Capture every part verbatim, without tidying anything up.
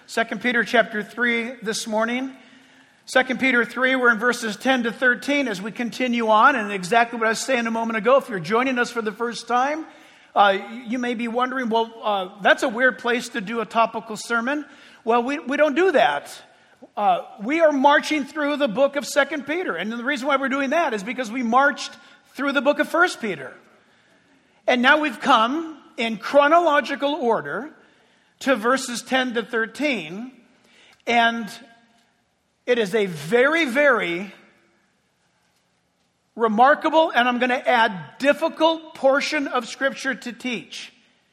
Second Peter chapter three this morning. Second Peter three, we're in verses ten to thirteen as we continue on. And exactly what I was saying a moment ago, if you're joining us for the first time, uh, you may be wondering, well, uh, that's a weird place to do a topical sermon. Well, we, we don't do that. Uh, we are marching through the book of Second Peter. And the reason why we're doing that is because we marched through the book of First Peter. And now we've come in chronological order to verses ten to thirteen. And it is a very, very remarkable, and I'm going to add difficult portion of Scripture to teach.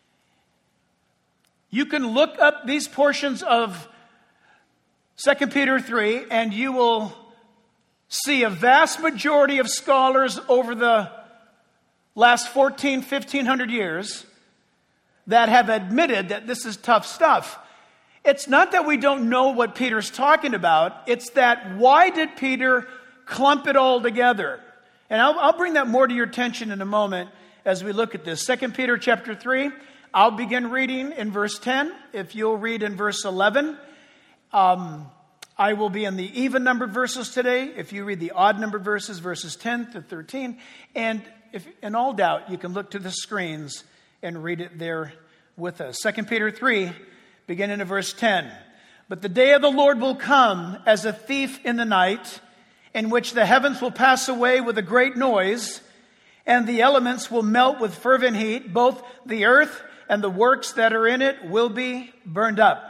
You can look up these portions of Second Peter three, and you will see a vast majority of scholars over the last fourteen, fifteen hundred years that have admitted that this is tough stuff. It's not that we don't know what Peter's talking about. It's that why did Peter clump it all together? And I'll, I'll bring that more to your attention in a moment as we look at this. Second Peter chapter three, I'll begin reading in verse ten. If you'll read in verse eleven. Um, I will be in the even-numbered verses today. If you read the odd-numbered verses, verses ten to thirteen. And if in all doubt, you can look to the screens and read it there with us. Second Peter three, beginning in verse ten. But the day of the Lord will come as a thief in the night, in which the heavens will pass away with a great noise, and the elements will melt with fervent heat. Both the earth and the works that are in it will be burned up.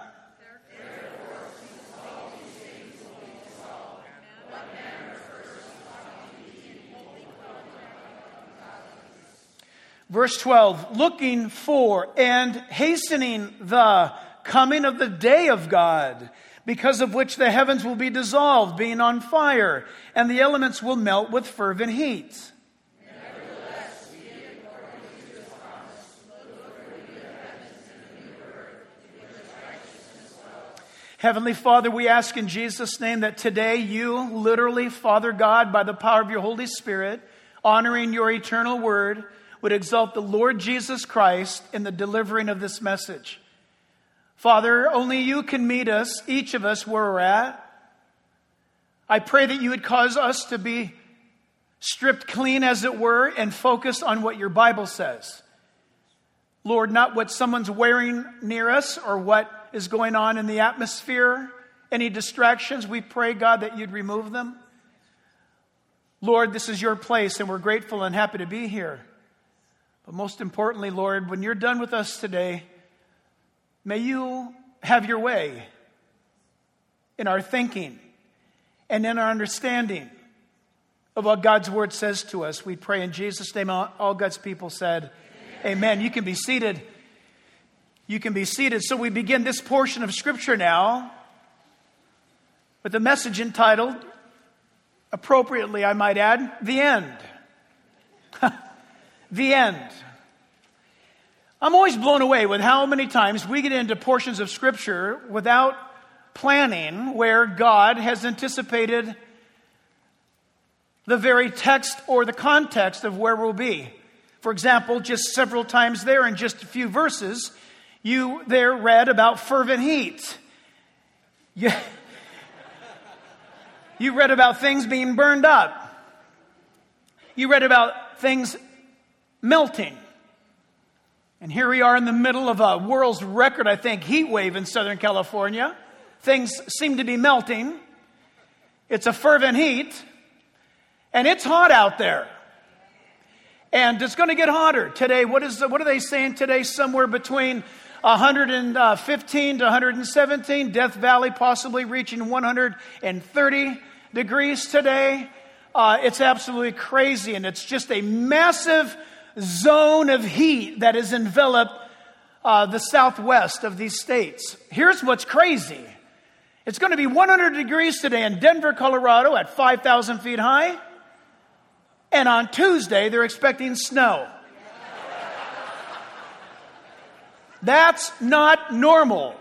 Verse twelve, looking for and hastening the coming of the day of God, because of which the heavens will be dissolved, being on fire, and the elements will melt with fervent heat. Nevertheless, we, according to his promise, look for the new heavens and the new earth, in which righteousness dwells. Heavenly Father, we ask in Jesus' name that today you, literally, Father God, by the power of your Holy Spirit, honoring your eternal word, would exalt the Lord Jesus Christ in the delivering of this message. Father, only you can meet us, each of us, where we're at. I pray that you would cause us to be stripped clean, as it were, and focused on what your Bible says. Lord, not what someone's wearing near us or what is going on in the atmosphere. Any distractions, we pray, God, that you'd remove them. Lord, this is your place, and we're grateful and happy to be here. But most importantly, Lord, when you're done with us today, may you have your way in our thinking and in our understanding of what God's word says to us. We pray in Jesus' name. All God's people said, amen. Amen. You can be seated. You can be seated. So we begin this portion of Scripture now with a message entitled, appropriately I might add, The End. The end. I'm always blown away with how many times we get into portions of Scripture without planning, where God has anticipated the very text or the context of where we'll be. For example, just several times there in just a few verses, you there read about fervent heat. You, you read about things being burned up. You read about things melting. And here we are in the middle of a world's record, I think, heat wave in Southern California. Things seem to be melting. It's a fervent heat. And it's hot out there. And it's going to get hotter. Today, what is what are they saying today? Somewhere between one hundred fifteen to one hundred seventeen. Death Valley possibly reaching one hundred thirty degrees today. Uh, it's absolutely crazy. And it's just a massive zone of heat that has enveloped uh, the southwest of these states. Here's what's crazy. It's going to be one hundred degrees today in Denver, Colorado at five thousand feet high. And on Tuesday, they're expecting snow. That's not normal.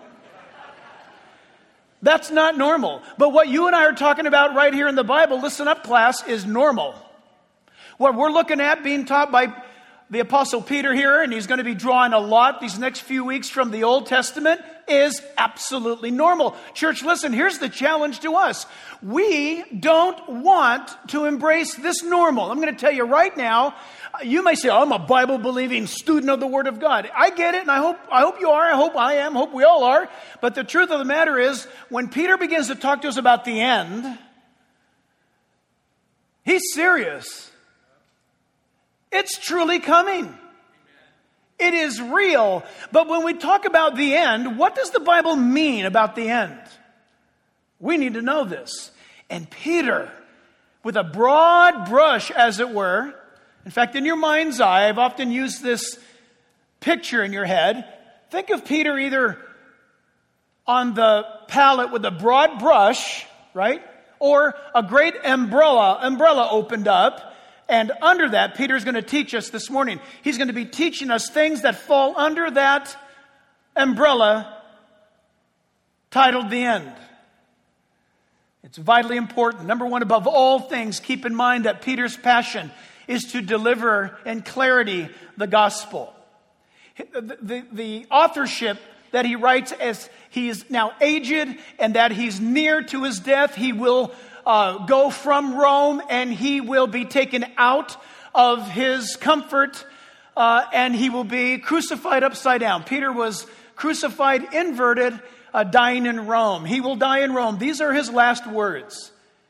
That's not normal. But what you and I are talking about right here in the Bible, listen up, class, is normal. What we're looking at being taught by the Apostle Peter here, and he's going to be drawing a lot these next few weeks from the Old Testament, is absolutely normal. Church, listen, here's the challenge to us. We don't want to embrace this normal. I'm going to tell you right now, you may say, oh, I'm a Bible-believing student of the Word of God. I get it, and I hope I hope you are. I hope I am. I hope we all are. But the truth of the matter is, when Peter begins to talk to us about the end, he's serious. It's truly coming. It is real. But when we talk about the end, what does the Bible mean about the end? We need to know this. And Peter, with a broad brush, as it were, in fact, in your mind's eye, I've often used this picture in your head. Think of Peter either on the palette with a broad brush, right? Or a great umbrella, umbrella opened up. And under that, Peter's going to teach us this morning. He's going to be teaching us things that fall under that umbrella titled the end. It's vitally important. Number one, above all things, keep in mind that Peter's passion is to deliver in clarity the gospel. The, the, the authorship that he writes as he is now aged and that he's near to his death, he will uh, go from Rome and he will be taken out of his comfort uh, and he will be crucified upside down. Peter was crucified inverted, uh, dying in Rome. He will die in Rome. These are his last words.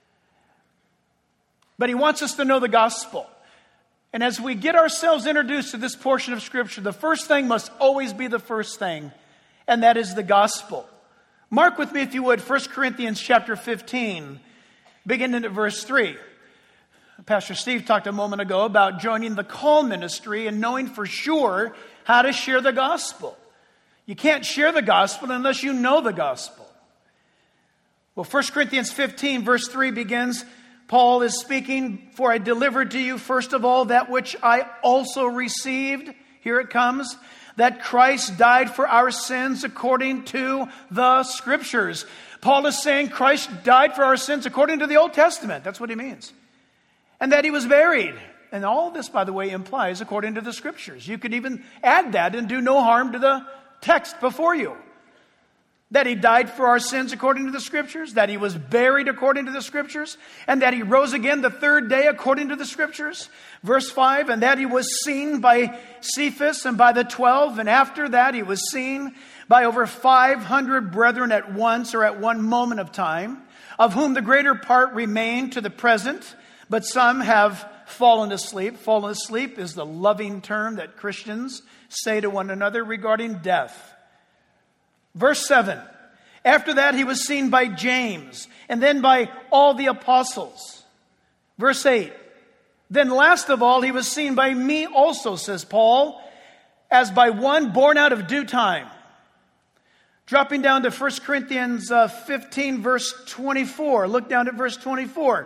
But he wants us to know the gospel. And as we get ourselves introduced to this portion of Scripture, the first thing must always be the first thing, and that is the gospel. Mark with me, if you would, First Corinthians chapter fifteen, beginning at verse three. Pastor Steve talked a moment ago about joining the call ministry and knowing for sure how to share the gospel. You can't share the gospel unless you know the gospel. Well, First Corinthians fifteen, verse three begins, Paul is speaking, for I delivered to you first of all that which I also received. Here it comes. That Christ died for our sins according to the Scriptures. Paul is saying Christ died for our sins according to the Old Testament. That's what he means. And that he was buried. And all this, by the way, implies according to the Scriptures. You could even add that and do no harm to the text before you. That he died for our sins according to the Scriptures, that he was buried according to the Scriptures, and that he rose again the third day according to the Scriptures. Verse five, and that he was seen by Cephas and by the twelve, and after that he was seen by over five hundred brethren at once, or at one moment of time, of whom the greater part remain to the present, but some have fallen asleep. Fallen asleep is the loving term that Christians say to one another regarding death. Verse seven, after that he was seen by James, and then by all the apostles. Verse eight, then last of all he was seen by me also, says Paul, as by one born out of due time. Dropping down to First Corinthians fifteen, verse twenty-four. Look down at verse twenty-four.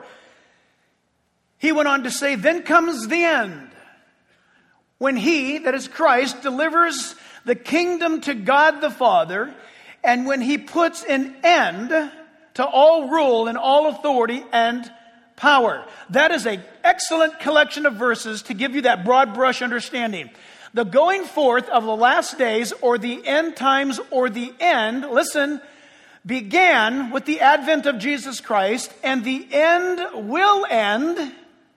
He went on to say, then comes the end, when he, that is Christ, delivers the kingdom to God the Father, and when he puts an end to all rule and all authority and power. That is an excellent collection of verses to give you that broad brush understanding. The going forth of the last days, or the end times, or the end, listen, began with the advent of Jesus Christ, and the end will end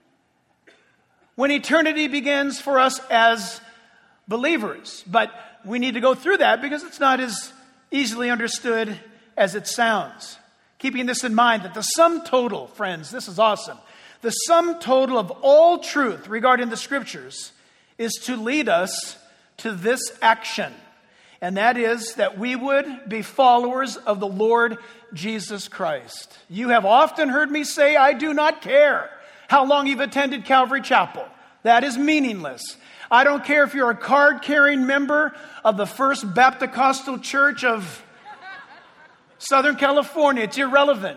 when eternity begins for us as believers. But we need to go through that because it's not as easily understood as it sounds. Keeping this in mind, that the sum total, friends, this is awesome. The sum total of all truth regarding the Scriptures is to lead us to this action. And that is that we would be followers of the Lord Jesus Christ. You have often heard me say, I do not care how long you've attended Calvary Chapel. That is meaningless. I don't care if you're a card-carrying member of the First Baptist Church of Southern California. It's irrelevant.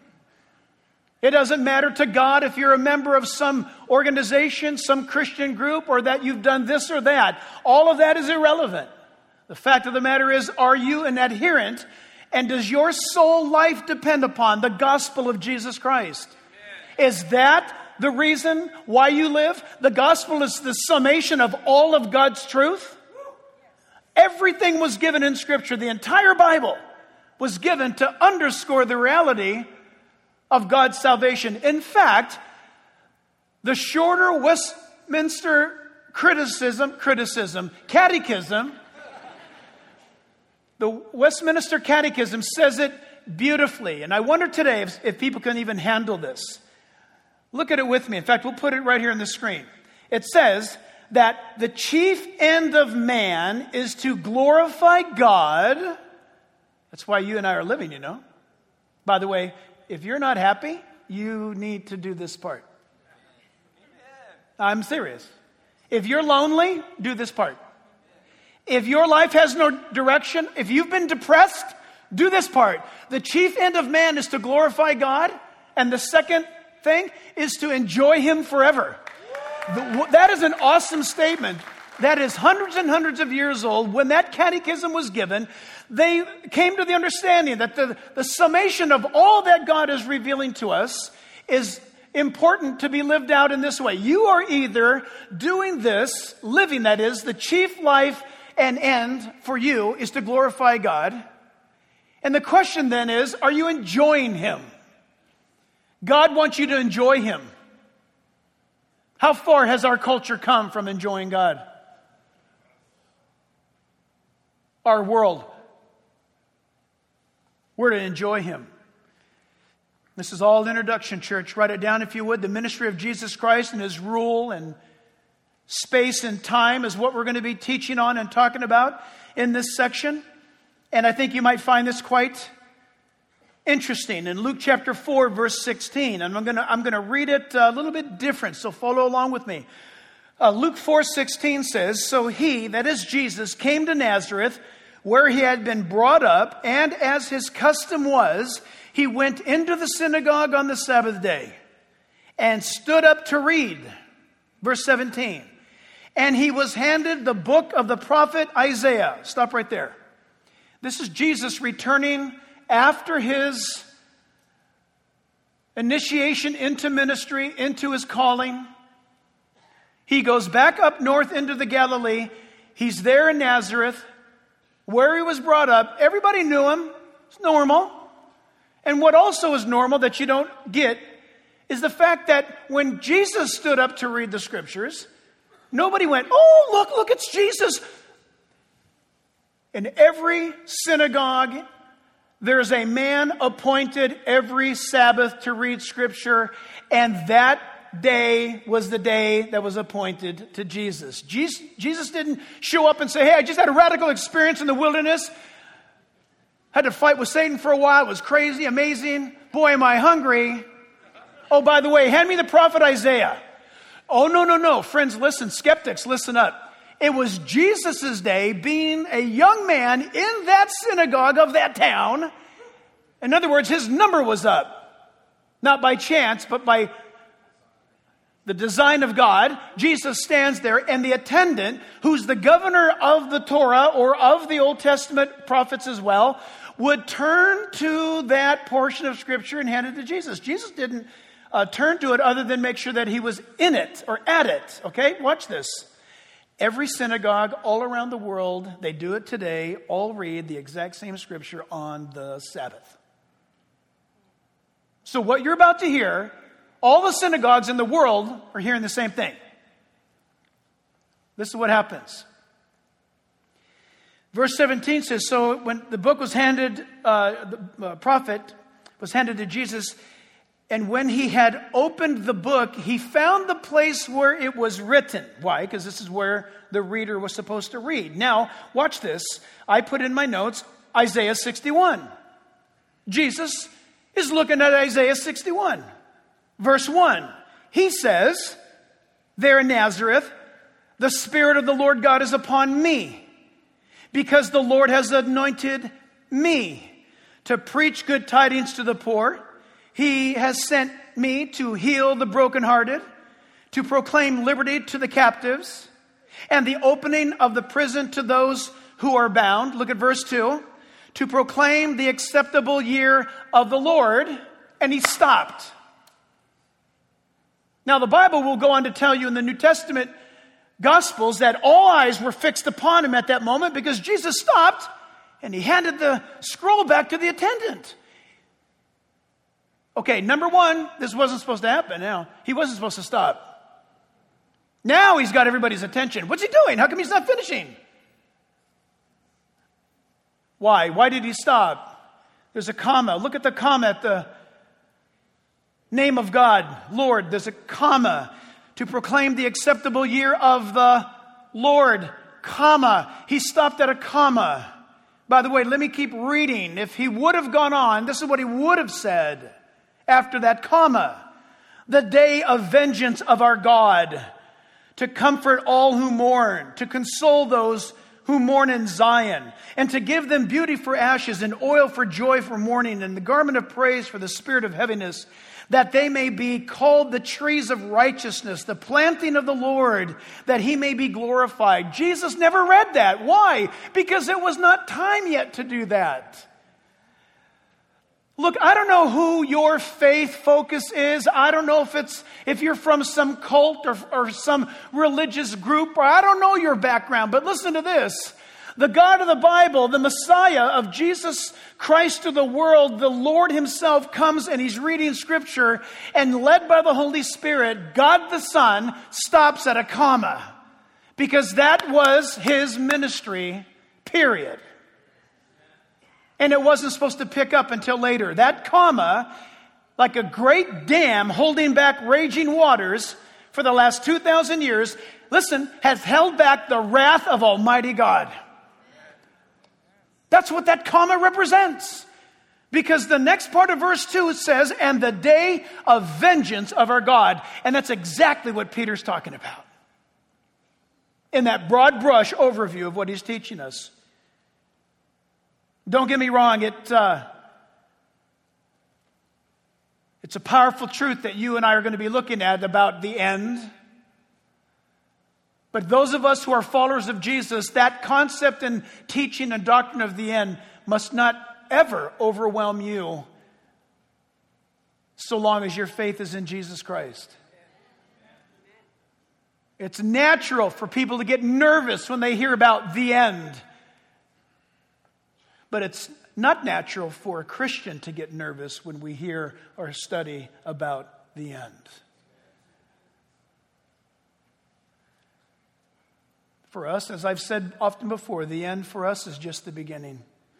It doesn't matter to God if you're a member of some organization, some Christian group, or that you've done this or that. All of that is irrelevant. The fact of the matter is, are you an adherent, and does your soul life depend upon the gospel of Jesus Christ? Amen. Is that the reason why you live? The gospel is the summation of all of God's truth. Everything was given in Scripture. The entire Bible was given to underscore the reality of God's salvation. In fact, the shorter Westminster criticism, criticism, catechism, the Westminster Catechism says it beautifully. And I wonder today if, if people can even handle this. Look at it with me. In fact, we'll put it right here on the screen. It says that the chief end of man is to glorify God. That's why you and I are living, you know. By the way, if you're not happy, you need to do this part. I'm serious. If you're lonely, do this part. If your life has no direction, if you've been depressed, do this part. The chief end of man is to glorify God. And the second thing is to enjoy Him forever. The, that is an awesome statement. That is hundreds and hundreds of years old. When that catechism was given, they came to the understanding that the, the summation of all that God is revealing to us is important to be lived out in this way. You are either doing this, living, that is, the chief life and end for you is to glorify God. And the question then is, are you enjoying Him? God wants you to enjoy Him. How far has our culture come from enjoying God? Our world. We're to enjoy Him. This is all introduction, church. Write it down if you would. The ministry of Jesus Christ and His rule and space and time is what we're going to be teaching on and talking about in this section. And I think you might find this quite interesting. In Luke chapter four, verse sixteen, and I'm going to I'm going to read it a little bit different, so follow along with me. Uh, Luke four sixteen says, "So he," that is Jesus, "came to Nazareth, where he had been brought up, and as his custom was, he went into the synagogue on the Sabbath day and stood up to read." Verse seventeen, "And he was handed the book of the prophet Isaiah." Stop right there. This is Jesus returning after his initiation into ministry, into his calling. He goes back up north into the Galilee. He's there in Nazareth, where he was brought up. Everybody knew him. It's normal. And what also is normal that you don't get is the fact that when Jesus stood up to read the Scriptures, nobody went, "Oh, look, look, it's Jesus." In every synagogue, there's a man appointed every Sabbath to read Scripture, and that day was the day that was appointed to Jesus. Jesus, Jesus didn't show up and say, "Hey, I just had a radical experience in the wilderness. Had to fight with Satan for a while. It was crazy, amazing. Boy, am I hungry. Oh, by the way, hand me the prophet Isaiah." Oh, no, no, no. Friends, listen. Skeptics, listen up. It was Jesus' day, being a young man in that synagogue of that town. In other words, his number was up. Not by chance, but by the design of God. Jesus stands there, and the attendant, who's the governor of the Torah or of the Old Testament prophets as well, would turn to that portion of Scripture and hand it to Jesus. Jesus didn't uh, turn to it other than make sure that he was in it or at it. Okay, watch this. Every synagogue all around the world, they do it today, all read the exact same Scripture on the Sabbath. So what you're about to hear, all the synagogues in the world are hearing the same thing. This is what happens. Verse seventeen says, "So when the book was handed, uh, the uh, prophet was handed to Jesus, and when he had opened the book, he found the place where it was written." Why? Because this is where the reader was supposed to read. Now, watch this. I put in my notes Isaiah sixty-one. Jesus is looking at Isaiah sixty-one. Verse one. He says, there in Nazareth, "The Spirit of the Lord God is upon me, because the Lord has anointed me to preach good tidings to the poor. He has sent me to heal the brokenhearted, to proclaim liberty to the captives, and the opening of the prison to those who are bound." Look at verse two. "To proclaim the acceptable year of the Lord." And he stopped. Now the Bible will go on to tell you in the New Testament Gospels that all eyes were fixed upon him at that moment because Jesus stopped and he handed the scroll back to the attendant. Okay, number one, this wasn't supposed to happen. Now, he wasn't supposed to stop. Now he's got everybody's attention. What's he doing? How come he's not finishing? Why? Why did he stop? There's a comma. Look at the comma at the name of God, Lord. There's a comma. To proclaim the acceptable year of the Lord, comma. He stopped at a comma. By the way, let me keep reading. If he would have gone on, this is what he would have said after that comma. The day of vengeance of our God, to comfort all who mourn, to console those who mourn in Zion, and to give them beauty for ashes and oil for joy for mourning and the garment of praise for the spirit of heaviness, that they may be called the trees of righteousness, the planting of the Lord, that he may be glorified. Jesus never read that. Why? Because it was not time yet to do that. Look, I don't know who your faith focus is. I don't know if it's if you're from some cult or, or some religious group, or I don't know your background, but listen to this. The God of the Bible, the Messiah of Jesus Christ to the world, the Lord himself comes and he's reading scripture, and led by the Holy Spirit, God the Son stops at a comma, because that was his ministry, period. And it wasn't supposed to pick up until later. That comma, like a great dam holding back raging waters for the last two thousand years, listen, has held back the wrath of Almighty God. That's what that comma represents. Because the next part of verse two says, and the day of vengeance of our God. And that's exactly what Peter's talking about in that broad brush overview of what he's teaching us. Don't get me wrong, it, uh, it's a powerful truth that you and I are going to be looking at about the end. But those of us who are followers of Jesus, that concept and teaching and doctrine of the end must not ever overwhelm you so long as your faith is in Jesus Christ. It's natural for people to get nervous when they hear about the end. But it's not natural for a Christian to get nervous when we hear or study about the end. For us, as I've said often before, the end for us is just the beginning.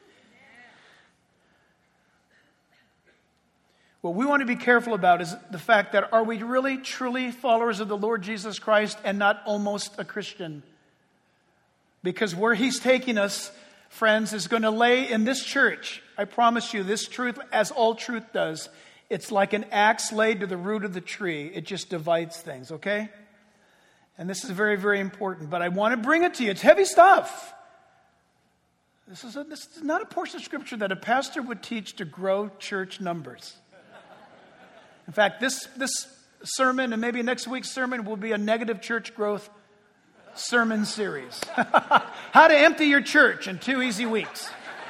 What we want to be careful about is the fact that are we really, truly followers of the Lord Jesus Christ and not almost a Christian? Because where he's taking us, friends, is going to lay in this church. I promise you, this truth, as all truth does, it's like an axe laid to the root of the tree. It just divides things, okay? And this is very, very important, but I want to bring it to you. It's heavy stuff. This is, a, this is not a portion of Scripture that a pastor would teach to grow church numbers. In fact, this, this sermon and maybe next week's sermon will be a negative church growth sermon series. How to empty your church in two easy weeks.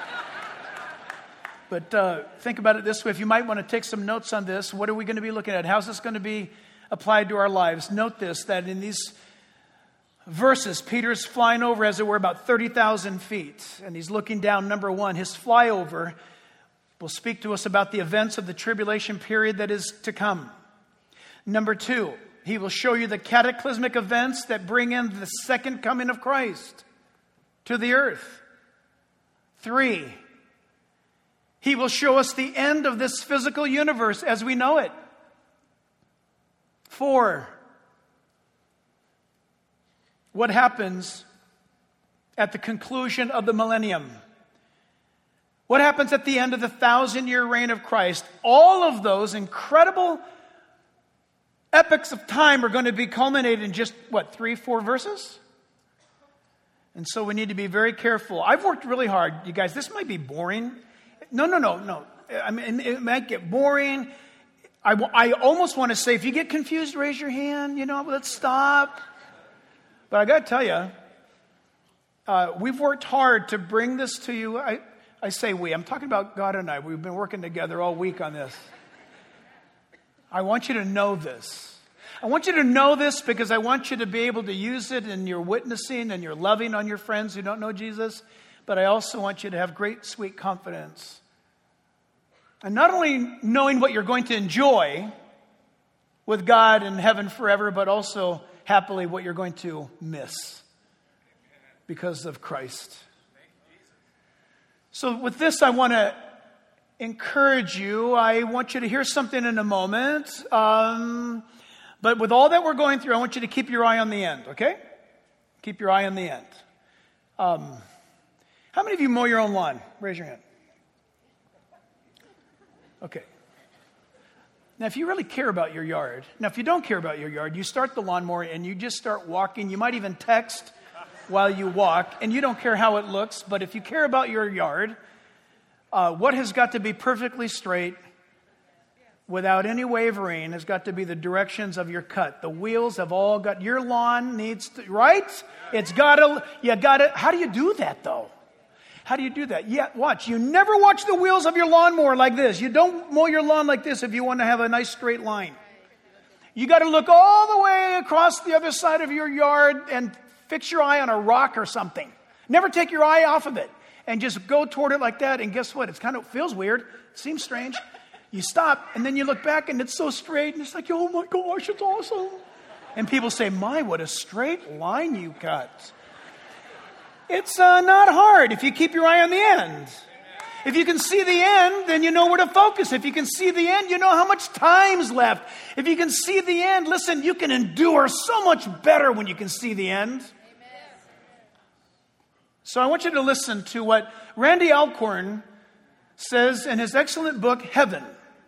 But uh, think about it this way. If you might want to take some notes on this, what are we going to be looking at? How's this going to be applied to our lives? Note this, that in these verses, Peter's flying over, as it were, about thirty thousand feet. And he's looking down, number one. His flyover will speak to us about the events of the tribulation period that is to come. Number two, he will show you the cataclysmic events that bring in the second coming of Christ to the earth. Three, he will show us the end of this physical universe as we know it. Four, what happens at the conclusion of the millennium? What happens at the end of the thousand-year reign of Christ? All of those incredible epochs of time are going to be culminated in just, what, three, four verses? And so we need to be very careful. I've worked really hard. You guys, this might be boring. No, no, no, no. I mean, it might get boring. I, I almost want to say, if you get confused, raise your hand. You know, let's stop. But I got to tell you, uh, we've worked hard to bring this to you. I, I say we. I'm talking about God and I. We've been working together all week on this. I want you to know this. I want you to know this because I want you to be able to use it in your witnessing and your loving on your friends who don't know Jesus. But I also want you to have great, sweet confidence. And not only knowing what you're going to enjoy with God in heaven forever, but also happily what you're going to miss because of Christ. So with this, I want to encourage you. I want you to hear something in a moment. Um, but with all that we're going through, I want you to keep your eye on the end, okay? Keep your eye on the end. Um, how many of you mow your own lawn? Raise your hand. Okay. Now, if you really care about your yard, now if you don't care about your yard, you start the lawnmower and you just start walking. You might even text while you walk, and you don't care how it looks. But if you care about your yard, uh, what has got to be perfectly straight without any wavering has got to be the directions of your cut. The wheels have all got, your lawn needs to, right? It's got to, you got to, how do you do that though? How do you do that? Yeah, watch. You never watch the wheels of your lawnmower like this. You don't mow your lawn like this if you want to have a nice straight line. You got to look all the way across the other side of your yard and fix your eye on a rock or something. Never take your eye off of it and just go toward it like that. And guess what? It's kind of feels weird. It seems strange. You stop and then you look back and it's so straight and it's like, oh my gosh, it's awesome. And people say, my, what a straight line you cut. It's uh, not hard if you keep your eye on the end. If you can see the end, then you know where to focus. If you can see the end, you know how much time's left. If you can see the end, listen, you can endure so much better when you can see the end. Amen. So I want you to listen to what Randy Alcorn says in his excellent book, Heaven.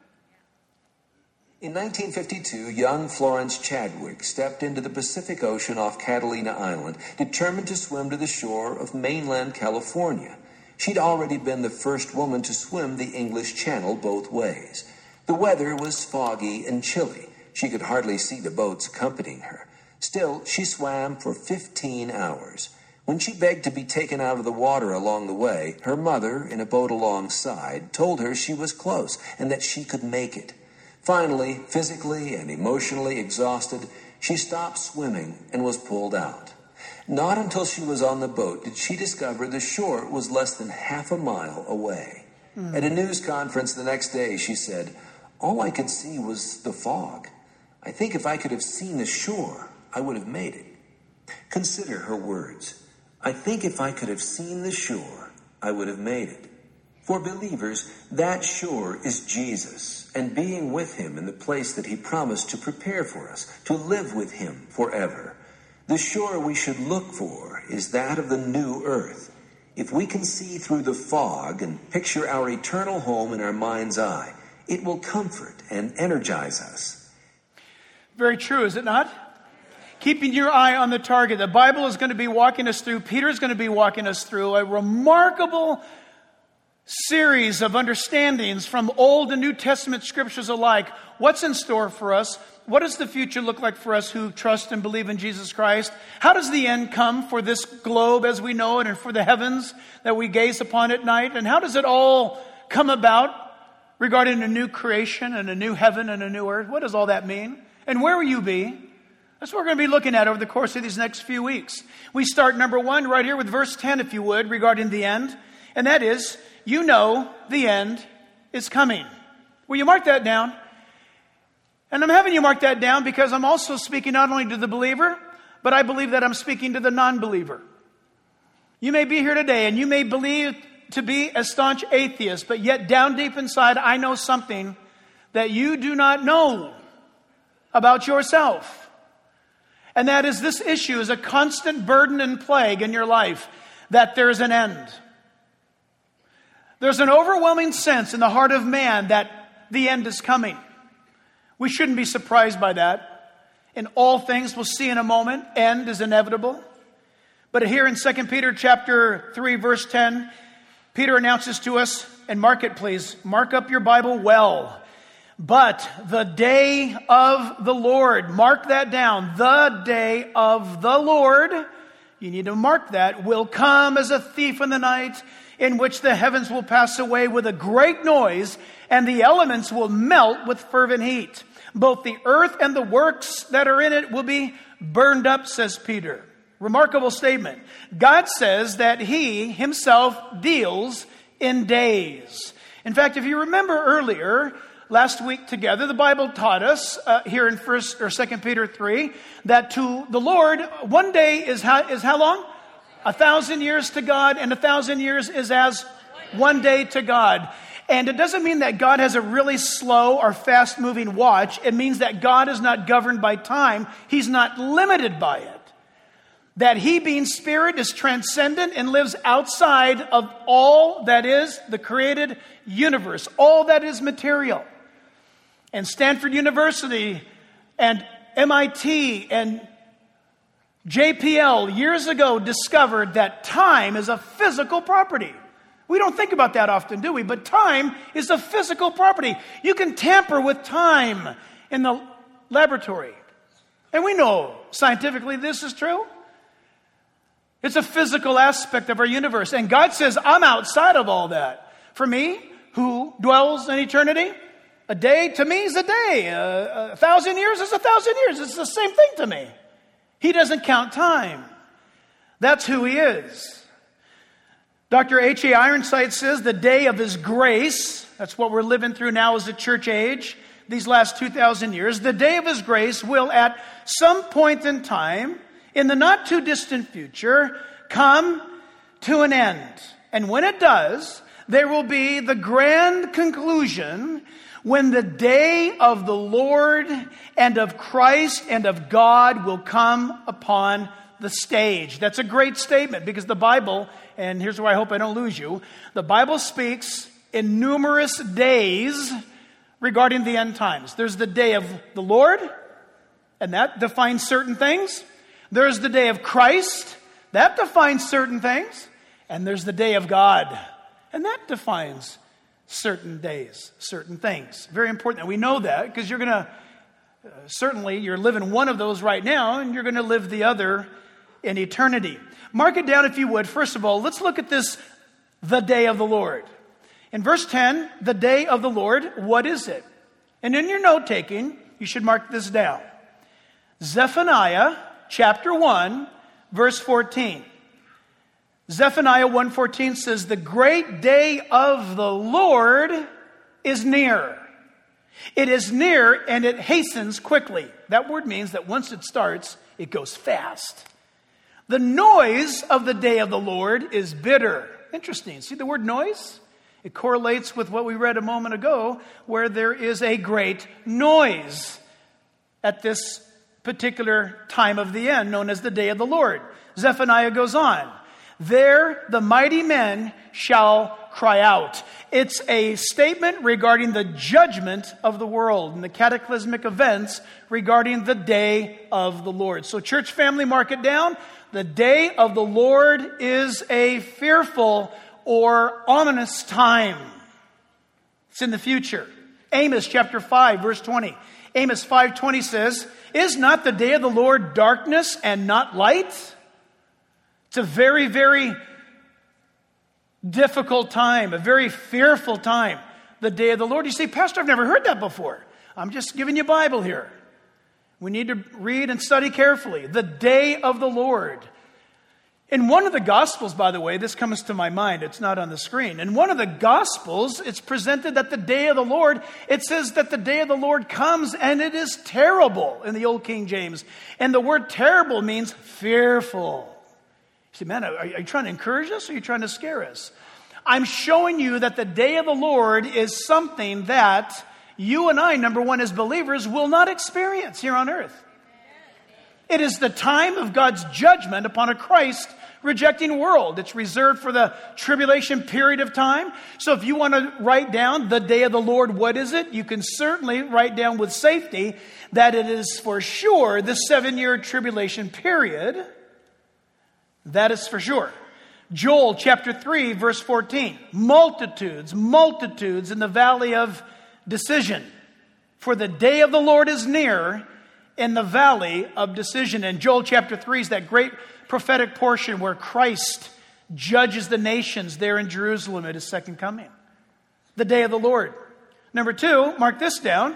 In nineteen fifty-two, young Florence Chadwick stepped into the Pacific Ocean off Catalina Island, determined to swim to the shore of mainland California. She'd already been the first woman to swim the English Channel both ways. The weather was foggy and chilly. She could hardly see the boats accompanying her. Still, she swam for fifteen hours. When she begged to be taken out of the water along the way, her mother, in a boat alongside, told her she was close and that she could make it. Finally, physically and emotionally exhausted, she stopped swimming and was pulled out. Not until she was on the boat did she discover the shore was less than half a mile away. Mm. At a news conference the next day, she said, all I could see was the fog. I think if I could have seen the shore, I would have made it. Consider her words. I think if I could have seen the shore, I would have made it. For believers, that shore is Jesus, and being with him in the place that he promised to prepare for us, to live with him forever. The shore we should look for is that of the new earth. If we can see through the fog and picture our eternal home in our mind's eye, it will comfort and energize us. Very true, is it not? Keeping your eye on the target. The Bible is going to be walking us through, Peter's going to be walking us through a remarkable series of understandings from Old and New Testament scriptures alike. What's in store for us? What does the future look like for us who trust and believe in Jesus Christ? How does the end come for this globe as we know it and for the heavens that we gaze upon at night? And how does it all come about regarding a new creation and a new heaven and a new earth? What does all that mean? And where will you be? That's what we're going to be looking at over the course of these next few weeks. We start, number one, right here with verse ten, if you would, regarding the end. And that is, you know the end is coming. Will you mark that down? And I'm having you mark that down because I'm also speaking not only to the believer, but I believe that I'm speaking to the non-believer. You may be here today and you may believe to be a staunch atheist, but yet down deep inside, I know something that you do not know about yourself. And that is, this issue is a constant burden and plague in your life, that there is an end. There's an overwhelming sense in the heart of man that the end is coming. We shouldn't be surprised by that. In all things, we'll see in a moment, end is inevitable. But here in Second Peter chapter three, verse ten, Peter announces to us, and mark it please, mark up your Bible well. But the day of the Lord, mark that down, the day of the Lord, you need to mark that, will come as a thief in the night, in which the heavens will pass away with a great noise, and the elements will melt with fervent heat. Both the earth and the works that are in it will be burned up, says Peter. Remarkable statement. God says that he himself deals in days. In fact, if you remember earlier, last week together, the Bible taught us uh, here in First or Second Peter three that to the Lord, one day is how, is how long? A thousand years to God, and a thousand years is as one day to God. And it doesn't mean that God has a really slow or fast-moving watch. It means that God is not governed by time. He's not limited by it. That he, being spirit, is transcendent and lives outside of all that is the created universe, all that is material. And Stanford University and M I T and J P L years ago discovered that time is a physical property. We don't think about that often, do we? But time is a physical property. You can tamper with time in the laboratory. And we know scientifically this is true. It's a physical aspect of our universe. And God says, I'm outside of all that. For me, who dwells in eternity, a day to me is a day. A, a thousand years is a thousand years. It's the same thing to me. He doesn't count time. That's who he is. Doctor H A Ironside says the day of his grace, that's what we're living through now as a church age, these last two thousand years, the day of his grace will at some point in time, in the not too distant future, come to an end. And when it does, there will be the grand conclusion when the day of the Lord and of Christ and of God will come upon the stage. That's a great statement because the Bible, and here's where I hope I don't lose you, the Bible speaks in numerous days regarding the end times. There's the day of the Lord, and that defines certain things. There's the day of Christ, that defines certain things. And there's the day of God, and that defines certain days, certain things. Very important that we know that because you're going to, uh, certainly you're living one of those right now, and you're going to live the other in eternity. Mark it down if you would. First of all, let's look at this, the day of the Lord. In verse ten, the day of the Lord, what is it? And in your note-taking, you should mark this down. Zephaniah chapter one, verse fourteen. Zephaniah one fourteen says, the great day of the Lord is near. It is near and it hastens quickly. That word means that once it starts, it goes fast. The noise of the day of the Lord is bitter. Interesting. See the word noise? It correlates with what we read a moment ago, where there is a great noise at this particular time of the end, known as the day of the Lord. Zephaniah goes on. There the mighty men shall cry out. It's a statement regarding the judgment of the world and the cataclysmic events regarding the day of the Lord. So church family, mark it down. The day of the Lord is a fearful or ominous time. It's in the future. Amos chapter five, verse twenty. Amos five twenty says, is not the day of the Lord darkness and not light? It's a very, very difficult time, a very fearful time, the day of the Lord. You say, Pastor, I've never heard that before. I'm just giving you Bible here. We need to read and study carefully. The day of the Lord. In one of the Gospels, by the way, this comes to my mind. It's not on the screen. In one of the Gospels, it's presented that the day of the Lord, it says that the day of the Lord comes and it is terrible in the Old King James. And the word terrible means fearful. You say, man, are you trying to encourage us or are you trying to scare us? I'm showing you that the day of the Lord is something that you and I, number one, as believers, will not experience here on earth. It is the time of God's judgment upon a Christ-rejecting world. It's reserved for the tribulation period of time. So if you want to write down the day of the Lord, what is it? You can certainly write down with safety that it is for sure the seven-year tribulation period. That is for sure. Joel chapter three, verse fourteen. Multitudes, multitudes in the valley of decision. For the day of the Lord is near in the valley of decision. And Joel chapter three is that great prophetic portion where Christ judges the nations there in Jerusalem at his second coming. The day of the Lord. Number two, mark this down.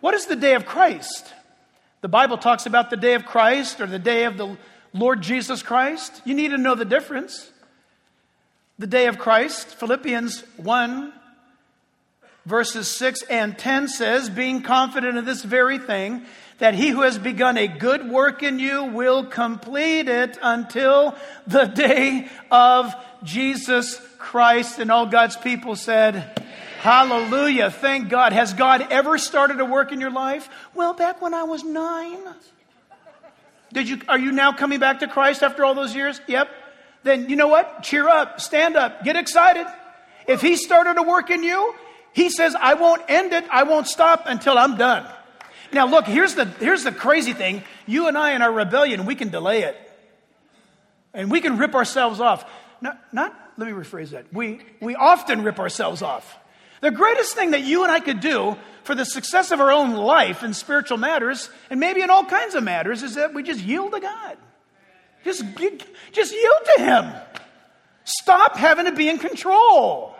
What is the day of Christ? The Bible talks about the day of Christ or the day of the Lord Jesus Christ. You need to know the difference. The day of Christ, Philippians one, verses six and ten says, being confident of this very thing, that he who has begun a good work in you will complete it until the day of Jesus Christ. And all God's people said, hallelujah, thank God. Has God ever started a work in your life? Well, back when I was nine. Did you? Are you now coming back to Christ after all those years? Yep. Then you know what? Cheer up, stand up, get excited. If he started a work in you, he says, I won't end it, I won't stop until I'm done. Now look, here's the, here's the crazy thing. You and I in our rebellion, we can delay it. And we can rip ourselves off. Not, not let me rephrase that. We, we often rip ourselves off. The greatest thing that you and I could do for the success of our own life in spiritual matters, and maybe in all kinds of matters, is that we just yield to God. Just, just yield to him. Stop having to be in control.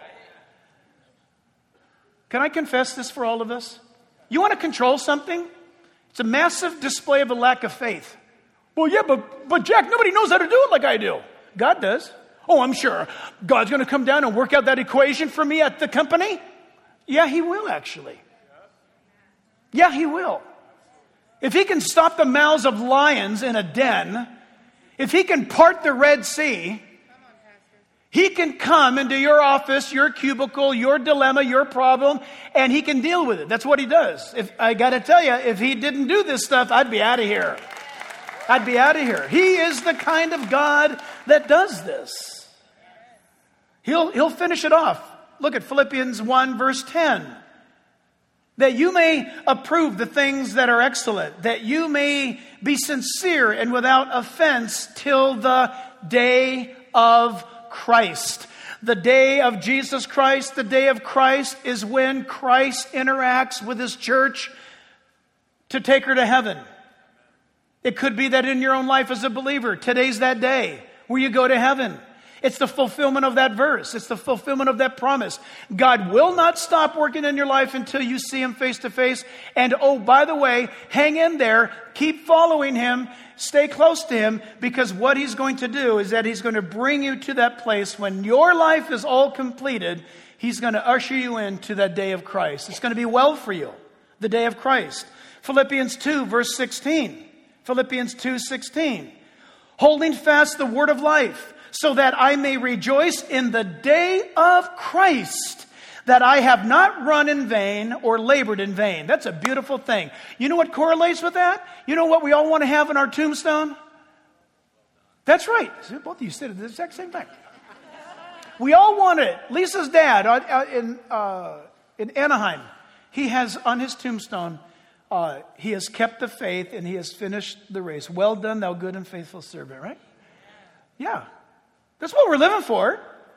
Can I confess this for all of us? You want to control something? It's a massive display of a lack of faith. Well, yeah, but, but Jack, nobody knows how to do it like I do. God does. Oh, I'm sure God's going to come down and work out that equation for me at the company. Yeah, he will actually. Yeah, he will. If he can stop the mouths of lions in a den, if he can part the Red Sea, he can come into your office, your cubicle, your dilemma, your problem, and he can deal with it. That's what he does. If I got to tell you, if he didn't do this stuff, I'd be out of here. I'd be out of here. He is the kind of God that does this. He'll, he'll finish it off. Look at Philippians one, verse ten. That you may approve the things that are excellent, that you may be sincere and without offense till the day of Christ. The day of Jesus Christ, the day of Christ is when Christ interacts with his church to take her to heaven. It could be that in your own life as a believer, today's that day where you go to heaven. It's the fulfillment of that verse. It's the fulfillment of that promise. God will not stop working in your life until you see him face to face. And oh, by the way, hang in there. Keep following him. Stay close to him, because what he's going to do is that he's going to bring you to that place when your life is all completed. He's going to usher you into that day of Christ. It's going to be well for you, the day of Christ. Philippians two, verse sixteen. Philippians two, sixteen. Holding fast the word of life, so that I may rejoice in the day of Christ, that I have not run in vain or labored in vain. That's a beautiful thing. You know what correlates with that? You know what we all want to have in our tombstone? That's right. Both of you said it at the exact same time. We all want it. Lisa's dad uh, in, uh, in Anaheim, he has on his tombstone, uh, he has kept the faith and he has finished the race. Well done, thou good and faithful servant, right? Yeah. That's what we're living for.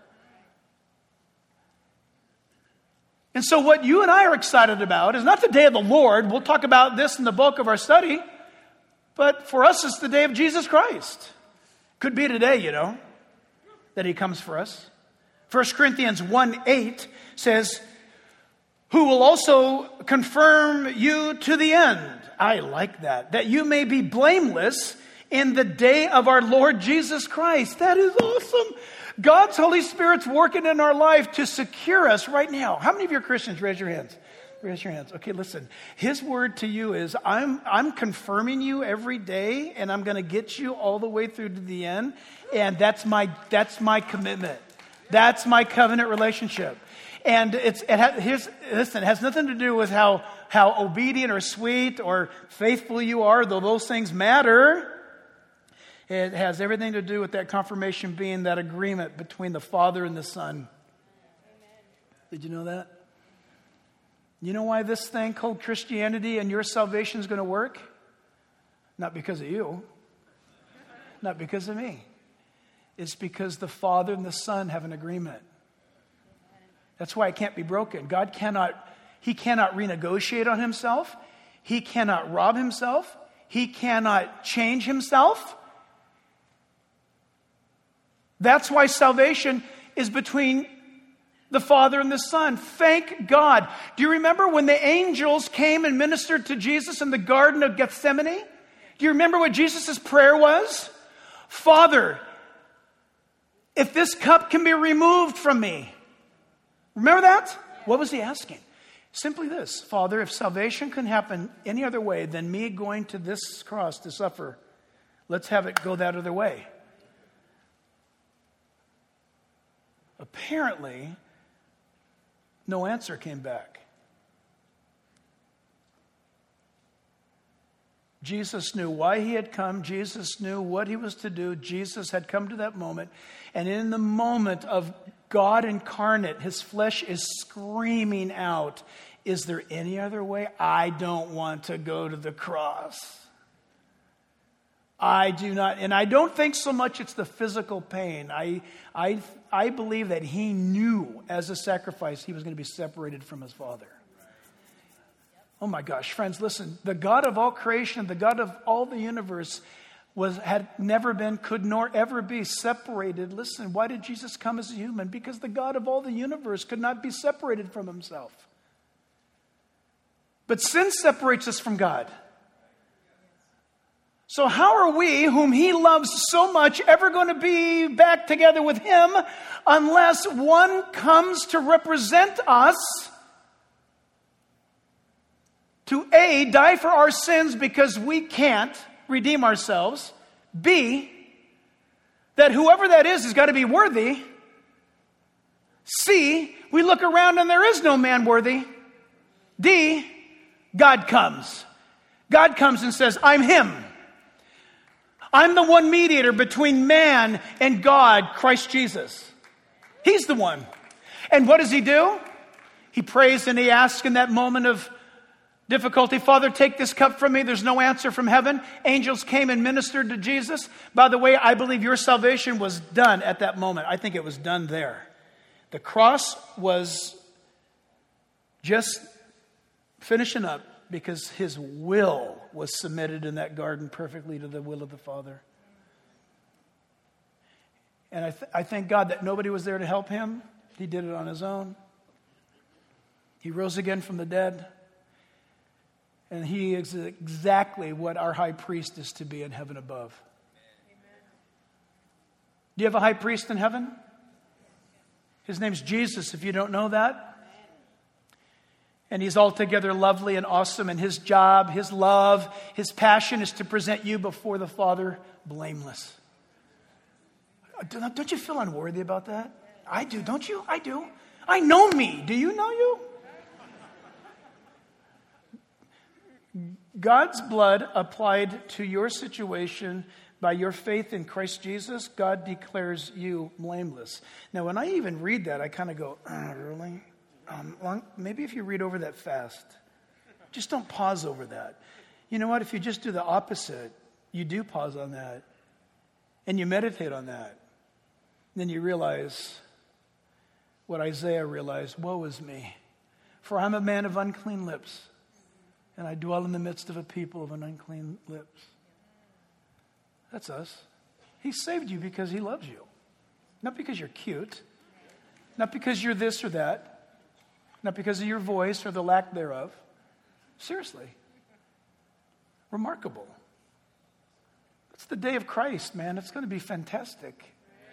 And so what you and I are excited about is not the day of the Lord. We'll talk about this in the bulk of our study. But for us, it's the day of Jesus Christ. Could be today, you know, that he comes for us. First Corinthians one eight says, who will also confirm you to the end. I like that. That you may be blameless in the day of our Lord Jesus Christ. That is awesome. God's Holy Spirit's working in our life to secure us right now. How many of you are Christians? Raise your hands. Raise your hands. Okay, listen. His word to you is, I'm I'm confirming you every day, and I'm going to get you all the way through to the end. And that's my that's my commitment. That's my covenant relationship. And it's it has, here's listen. It has nothing to do with how how obedient or sweet or faithful you are, though those things matter. It has everything to do with that confirmation being that agreement between the Father and the Son. Amen. Did you know that? You know why this thing called Christianity and your salvation is going to work? Not because of you. Not because of me. It's because the Father and the Son have an agreement. That's why it can't be broken. God cannot, he cannot renegotiate on himself. He cannot rob himself. He cannot change himself. That's why salvation is between the Father and the Son. Thank God. Do you remember when the angels came and ministered to Jesus in the Garden of Gethsemane? Do you remember what Jesus' prayer was? Father, if this cup can be removed from me. Remember that? What was he asking? Simply this: Father, if salvation can happen any other way than me going to this cross to suffer, let's have it go that other way. Apparently, no answer came back. Jesus knew why he had come. Jesus knew what he was to do. Jesus had come to that moment. And in the moment of God incarnate, his flesh is screaming out, is there any other way? I don't want to go to the cross. I do not. And I don't think so much it's the physical pain. I, I, I believe that he knew as a sacrifice he was going to be separated from his Father. Oh my gosh, friends, listen. The God of all creation, the God of all the universe, was had never been, could nor ever be separated. Listen, why did Jesus come as a human? Because the God of all the universe could not be separated from himself. But sin separates us from God. So how are we, whom he loves so much, ever going to be back together with him unless one comes to represent us, to A, die for our sins because we can't redeem ourselves. B, that whoever that is has got to be worthy. C, we look around and there is no man worthy. D, God comes. God comes and says, I'm him. I'm the one mediator between man and God, Christ Jesus. He's the one. And what does he do? He prays and he asks in that moment of difficulty, Father, take this cup from me. There's no answer from heaven. Angels came and ministered to Jesus. By the way, I believe your salvation was done at that moment. I think it was done there. The cross was just finishing up because his will was submitted in that garden perfectly to the will of the Father. And I, th- I thank God that nobody was there to help him. He did it on his own. He rose again from the dead. And he is exactly what our high priest is to be in heaven above. Amen. Do you have a high priest in heaven? His name's Jesus, if you don't know that. And he's altogether lovely and awesome. And his job, his love, his passion is to present you before the Father blameless. Don't you feel unworthy about that? I do, don't you? I do. I know me. Do you know you? God's blood applied to your situation by your faith in Christ Jesus, God declares you blameless. Now, when I even read that, I kind of go, oh, really? Um, long, maybe if you read over that fast, just don't pause over that. You know what? If you just do the opposite, you do pause on that, and you meditate on that. Then you realize what Isaiah realized, woe is me, for I'm a man of unclean lips. And I dwell in the midst of a people of an unclean lips. That's us. He saved you because he loves you. Not because you're cute. Not because you're this or that. Not because of your voice or the lack thereof. Seriously. Remarkable. It's the day of Christ, man. It's going to be fantastic.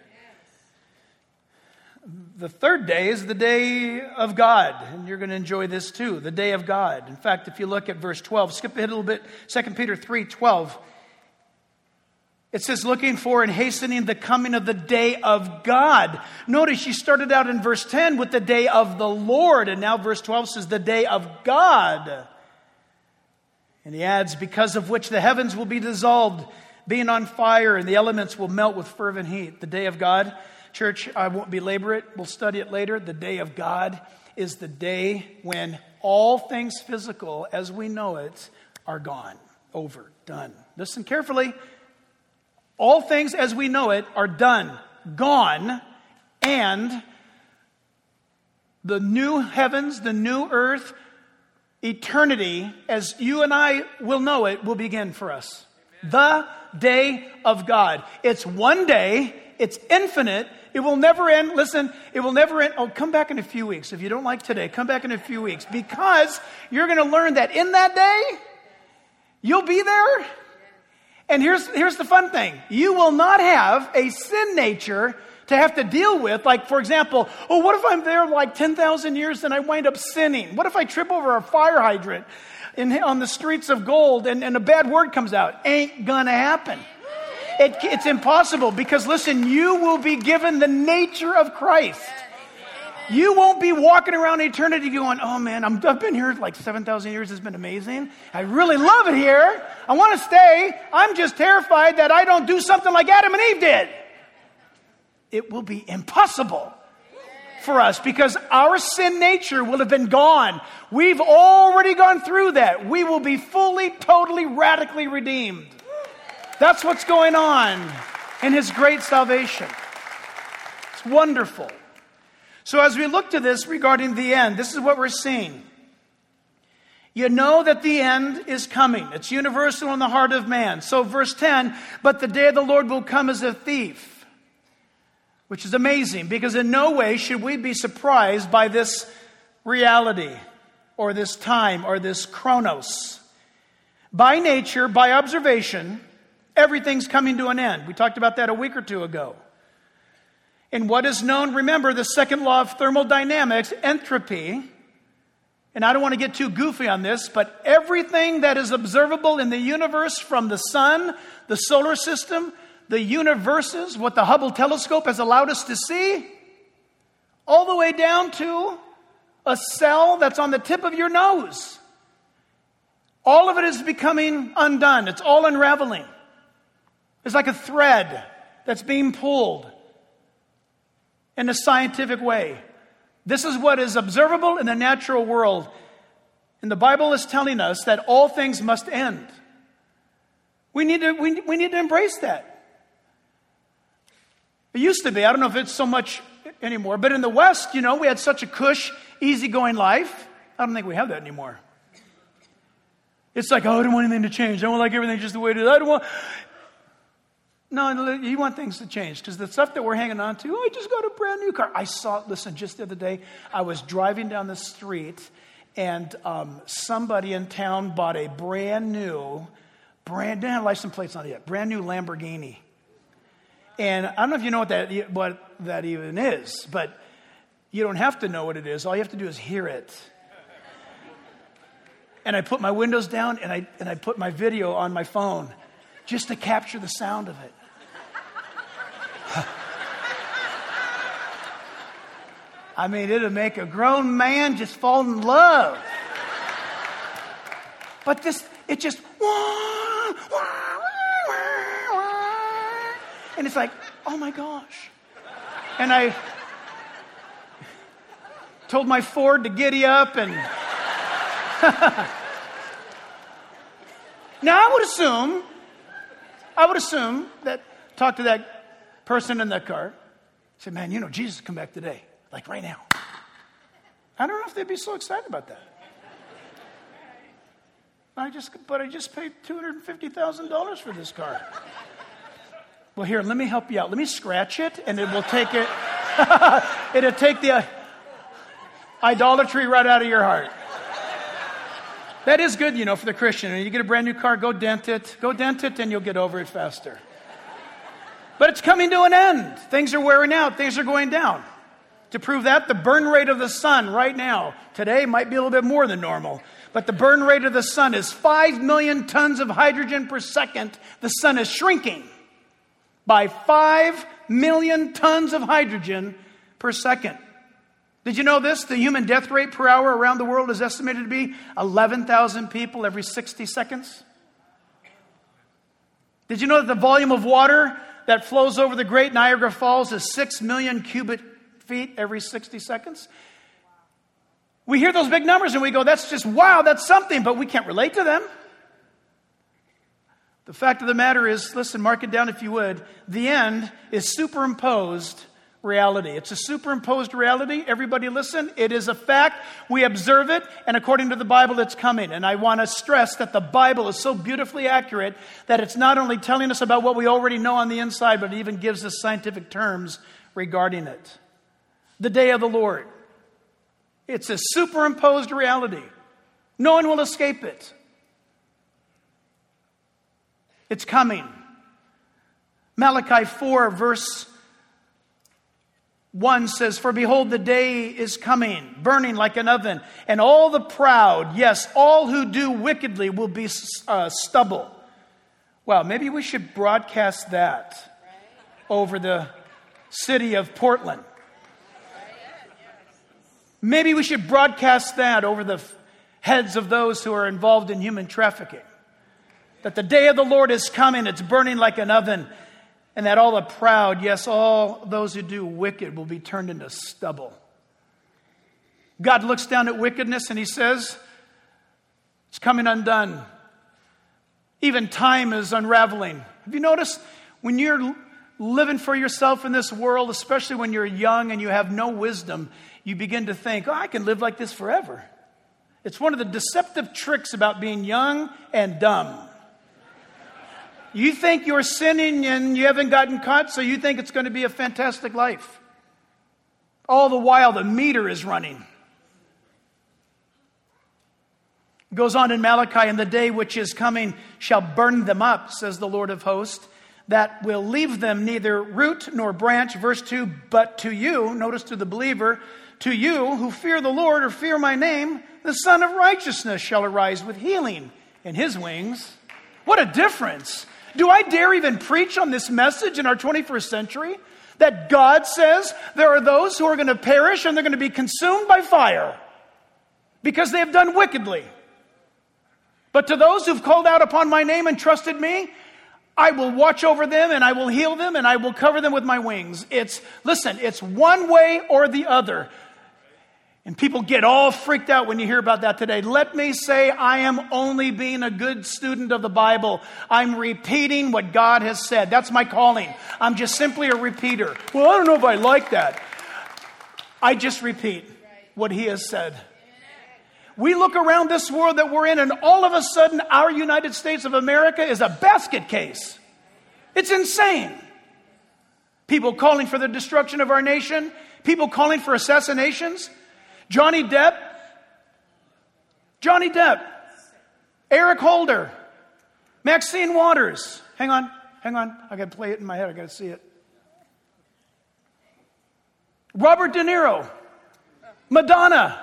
The third day is the day of God, and you're going to enjoy this too, the day of God. In fact, if you look at verse twelve, skip ahead a little bit, Second Peter three twelve, it says, looking for and hastening the coming of the day of God. Notice you started out in verse ten with the day of the Lord, and now verse twelve says the day of God. And he adds, because of which the heavens will be dissolved, being on fire, and the elements will melt with fervent heat. The day of God. Church, I won't belabor it. We'll study it later. The day of God is the day when all things physical, as we know it, are gone, over, done. Listen carefully. All things as we know it are done, gone, and the new heavens, the new earth, eternity, as you and I will know it, will begin for us. Amen. The day of God. It's one day. It's infinite. It will never end. Listen, it will never end. Oh, come back in a few weeks. If you don't like today, come back in a few weeks. Because you're going to learn that in that day, you'll be there. And here's, here's the fun thing. You will not have a sin nature to have to deal with. Like, for example, oh, what if I'm there like ten thousand years and I wind up sinning? What if I trip over a fire hydrant in, on the streets of gold and, and a bad word comes out? Ain't gonna happen. It, it's impossible because, listen, you will be given the nature of Christ. You won't be walking around eternity going, oh man, I'm, I've been here like seven thousand years. It's been amazing. I really love it here. I want to stay. I'm just terrified that I don't do something like Adam and Eve did. It will be impossible for us because our sin nature will have been gone. We've already gone through that. We will be fully, totally, radically redeemed. That's what's going on in His great salvation. It's wonderful. So as we look to this regarding the end, this is what we're seeing. You know that the end is coming. It's universal in the heart of man. So verse ten, but the day of the Lord will come as a thief. Which is amazing, because in no way should we be surprised by this reality, or this time, or this chronos. By nature, by observation, everything's coming to an end. We talked about that a week or two ago. And what is known, remember, the second law of thermodynamics, entropy. And I don't want to get too goofy on this, but everything that is observable in the universe, from the sun, the solar system, the universes, what the Hubble telescope has allowed us to see, all the way down to a cell that's on the tip of your nose. All of it is becoming undone. It's all unraveling. It's like a thread that's being pulled in a scientific way. This is what is observable in the natural world. And the Bible is telling us that all things must end. We need to, we, we need to embrace that. It used to be, I don't know if it's so much anymore, but in the West, you know, we had such a cush, easygoing life. I don't think we have that anymore. It's like, oh, I don't want anything to change. I don't like everything just the way it is. I don't want... No, you want things to change, because the stuff that we're hanging on to, oh, I just got a brand new car. I saw, listen, just the other day, I was driving down the street, and um, somebody in town bought a brand new, brand, didn't have license plates on it yet, brand new Lamborghini. And I don't know if you know what that what that even is, but you don't have to know what it is. All you have to do is hear it. And I put my windows down, and I and I put my video on my phone just to capture the sound of it. I mean, it'll make a grown man just fall in love. But this, it just... And it's like, oh my gosh. And I told my Ford to giddy up and... Now I would assume, I would assume that, talk to that person in that car, say, man, you know, Jesus come back today, like right now. I don't know if they'd be so excited about that. I just, but I just paid two hundred fifty thousand dollars for this car. Well, here, let me help you out. Let me scratch it, and it will take it. It'll take the uh, idolatry right out of your heart. That is good, you know, for the Christian. When you get a brand new car, go dent it. Go dent it, and you'll get over it faster. But it's coming to an end. Things are wearing out. Things are going down. To prove that, the burn rate of the sun right now, today might be a little bit more than normal, but the burn rate of the sun is five million tons of hydrogen per second. The sun is shrinking by five million tons of hydrogen per second. Did you know this? The human death rate per hour around the world is estimated to be eleven thousand people every sixty seconds. Did you know that the volume of water that flows over the Great Niagara Falls is six million cubic feet every sixty seconds? We hear those big numbers and we go, that's just, wow, that's something, but we can't relate to them. The fact of the matter is, listen, mark it down if you would, the end is superimposed reality. It's a superimposed reality. Everybody listen. It is a fact. We observe it, and according to the Bible, it's coming. And I want to stress that the Bible is so beautifully accurate that it's not only telling us about what we already know on the inside, but it even gives us scientific terms regarding it. The day of the Lord. It's a superimposed reality. No one will escape it. It's coming. Malachi four, verse one says, "For behold, the day is coming, burning like an oven, and all the proud, yes, all who do wickedly will be uh, stubble." Well, maybe we should broadcast that over the city of Portland. Maybe we should broadcast that over the heads of those who are involved in human trafficking. That the day of the Lord is coming, it's burning like an oven, and that all the proud, yes, all those who do wicked will be turned into stubble. God looks down at wickedness and he says, it's coming undone. Even time is unraveling. Have you noticed when you're living for yourself in this world, especially when you're young and you have no wisdom, you begin to think, oh, I can live like this forever. It's one of the deceptive tricks about being young and dumb. You think you're sinning and you haven't gotten caught, so you think it's going to be a fantastic life. All the while, the meter is running. It goes on in Malachi, "And the day which is coming shall burn them up, says the Lord of hosts, that will leave them neither root nor branch." Verse two, "But to you," notice to the believer, "to you who fear the Lord or fear my name, the Son of Righteousness shall arise with healing in his wings." What a difference. Do I dare even preach on this message in our twenty-first century? That God says there are those who are going to perish and they're going to be consumed by fire because they have done wickedly. But to those who've called out upon my name and trusted me, I will watch over them and I will heal them and I will cover them with my wings. It's, listen, it's one way or the other. And people get all freaked out when you hear about that today. Let me say, I am only being a good student of the Bible. I'm repeating what God has said. That's my calling. I'm just simply a repeater. Well, I don't know if I like that. I just repeat what he has said. We look around this world that we're in, and all of a sudden, our United States of America is a basket case. It's insane. People calling for the destruction of our nation. People calling for assassinations. Johnny Depp, Johnny Depp, Eric Holder, Maxine Waters. Hang on, hang on. I got to play it in my head. I got to see it. Robert De Niro, Madonna,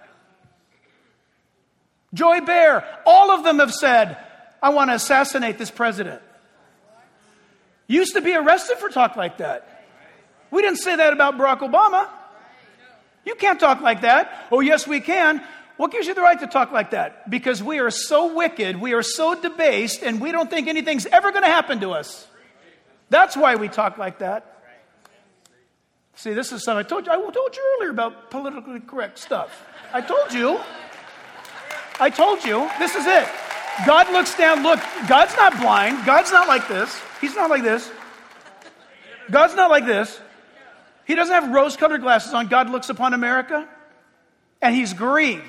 Joy Behar. All of them have said, I want to assassinate this president. Used to be arrested for talk like that. We didn't say that about Barack Obama. You can't talk like that. Oh, yes, we can. What gives you the right to talk like that? Because we are so wicked, we are so debased, and we don't think anything's ever going to happen to us. That's why we talk like that. See, this is something I told you. I told you earlier about politically correct stuff. I told you. I told you. This is it. God looks down. Look, God's not blind. God's not like this. He's not like this. God's not like this. He doesn't have rose-colored glasses on. God looks upon America, and he's grieved.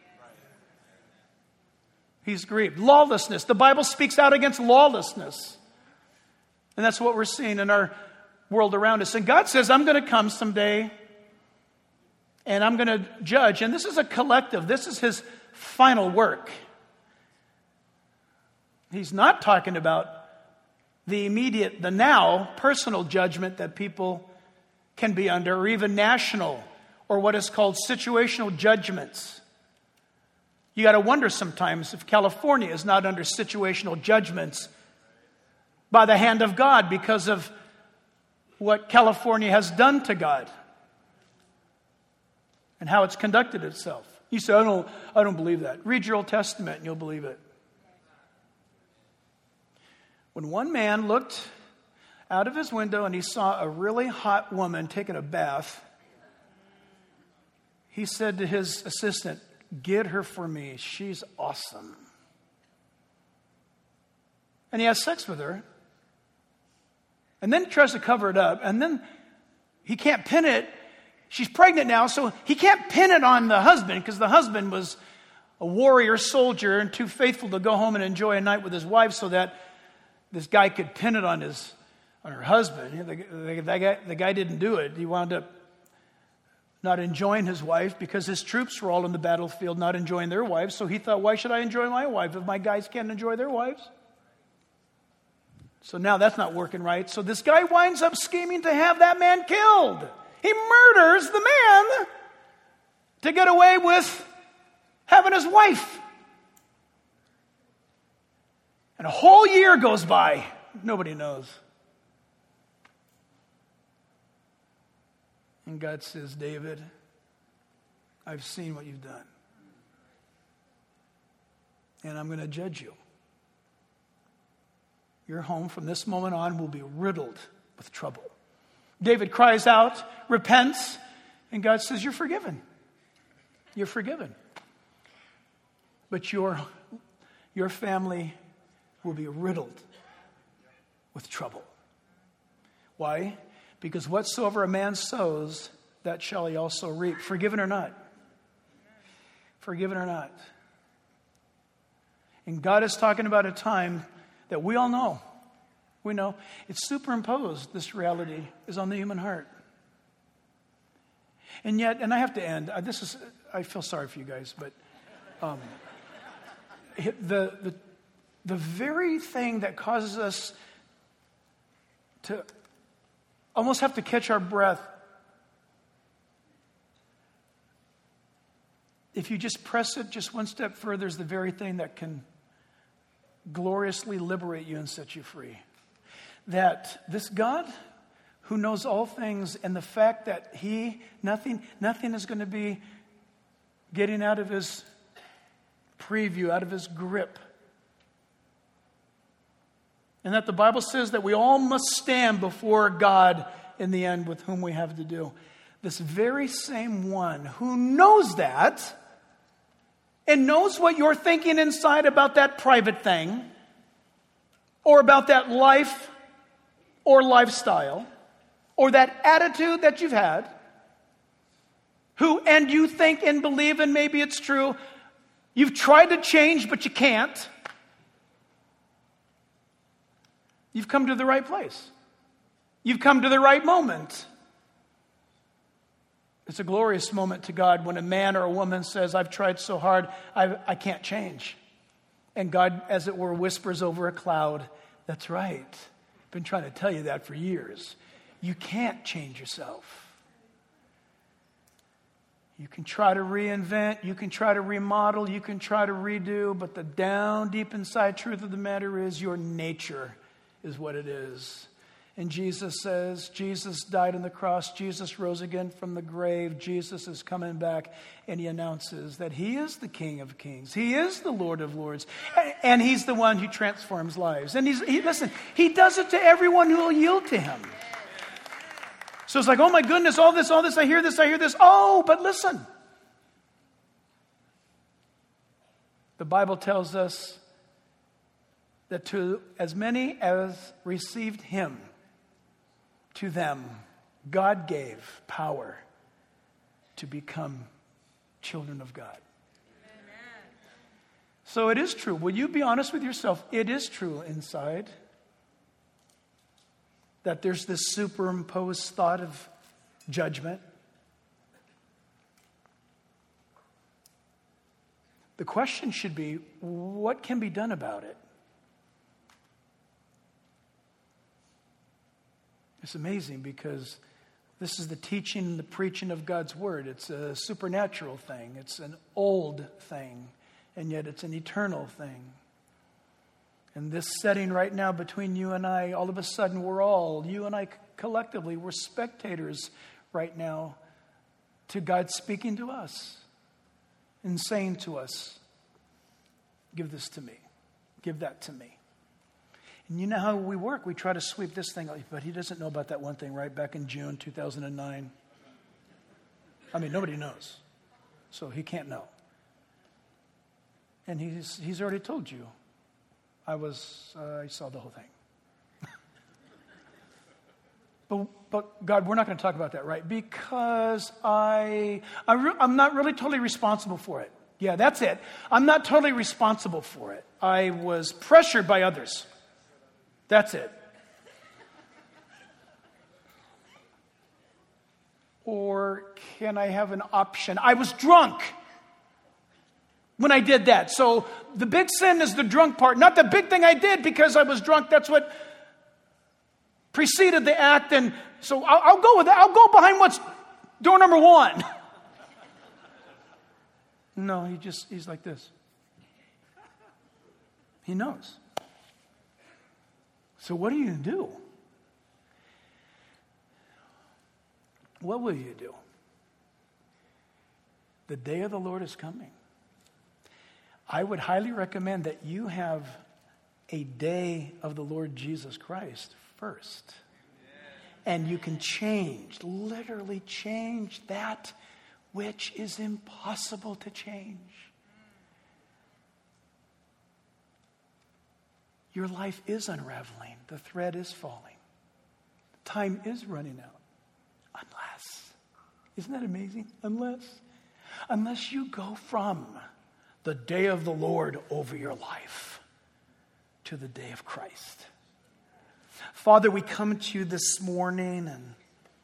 He's grieved. Lawlessness. The Bible speaks out against lawlessness. And that's what we're seeing in our world around us. And God says, I'm going to come someday, and I'm going to judge. And this is a collective. This is his final work. He's not talking about the immediate, the now, personal judgment that people can be under, or even national, or what is called situational judgments. You got to wonder sometimes if California is not under situational judgments by the hand of God because of what California has done to God and how it's conducted itself. You say, I don't, I don't believe that. Read your Old Testament and you'll believe it. When one man looked out of his window and he saw a really hot woman taking a bath, he said to his assistant, get her for me. She's awesome. And he has sex with her. And then tries to cover it up. And then he can't pin it. She's pregnant now, so he can't pin it on the husband because the husband was a warrior soldier and too faithful to go home and enjoy a night with his wife so that this guy could pin it on his on her husband. The, the, the, guy, the guy didn't do it. He wound up not enjoying his wife because his troops were all in the battlefield not enjoying their wives. So he thought, why should I enjoy my wife if my guys can't enjoy their wives? So now that's not working right. So this guy winds up scheming to have that man killed. He murders the man to get away with having his wife. And a whole year goes by. Nobody knows. And God says, David, I've seen what you've done. And I'm going to judge you. Your home from this moment on will be riddled with trouble. David cries out, repents, and God says, you're forgiven. You're forgiven. But your, your family will be riddled with trouble. Why? Because whatsoever a man sows, that shall he also reap. Forgiven or not. Forgiven or not. And God is talking about a time that we all know. We know. It's superimposed, this reality is on the human heart. And yet, and I have to end. This is, I feel sorry for you guys, but um, the, the, the very thing that causes us to almost have to catch our breath, if you just press it just one step further, is the very thing that can gloriously liberate you and set you free. That this God who knows all things, and the fact that he, nothing, nothing is going to be getting out of his preview, out of his grip. And that the Bible says that we all must stand before God in the end with whom we have to do. This very same one who knows that and knows what you're thinking inside about that private thing or about that life or lifestyle or that attitude that you've had, who, and you think and believe, and maybe it's true, you've tried to change but you can't. You've come to the right place. You've come to the right moment. It's a glorious moment to God when a man or a woman says, I've tried so hard, I, I can't change. And God, as it were, whispers over a cloud, that's right. I've been trying to tell you that for years. You can't change yourself. You can try to reinvent, you can try to remodel, you can try to redo, but the down deep inside truth of the matter is your nature is what it is. And Jesus says, Jesus died on the cross, Jesus rose again from the grave, Jesus is coming back, and he announces that he is the King of Kings. He is the Lord of Lords, and he's the one who transforms lives. And he's, he, listen, he does it to everyone who will yield to him. So it's like, oh my goodness, all this, all this, I hear this, I hear this. Oh, but listen. The Bible tells us that to as many as received him, to them God gave power to become children of God. Amen. So it is true. Will you be honest with yourself? It is true inside that there's this superimposed thought of judgment. The question should be, what can be done about it? It's amazing because this is the teaching and the preaching of God's word. It's a supernatural thing. It's an old thing, and yet it's an eternal thing. And this setting right now between you and I, all of a sudden we're all, you and I collectively, we're spectators right now to God speaking to us and saying to us, give this to me, give that to me. And you know how we work. We try to sweep this thing, but he doesn't know about that one thing right back in June two thousand nine. I mean, nobody knows. So he can't know. And he's he's already told you. I was, uh, I saw the whole thing. But, but God, we're not going to talk about that, right? Because I, I re- I'm not really totally responsible for it. Yeah, that's it. I'm not totally responsible for it. I was pressured by others. That's it. Or can I have an option? I was drunk when I did that. So the big sin is the drunk part, not the big thing I did because I was drunk. That's what preceded the act. And so I'll, I'll go with that. I'll go behind what's door number one. No, he just, he's like this. He knows. So what are you going to do? What will you do? The day of the Lord is coming. I would highly recommend that you have a day of the Lord Jesus Christ first. And you can change, literally change that which is impossible to change. Your life is unraveling. The thread is falling. Time is running out. Unless, isn't that amazing? Unless, unless you go from the day of the Lord over your life to the day of Christ. Father, we come to you this morning and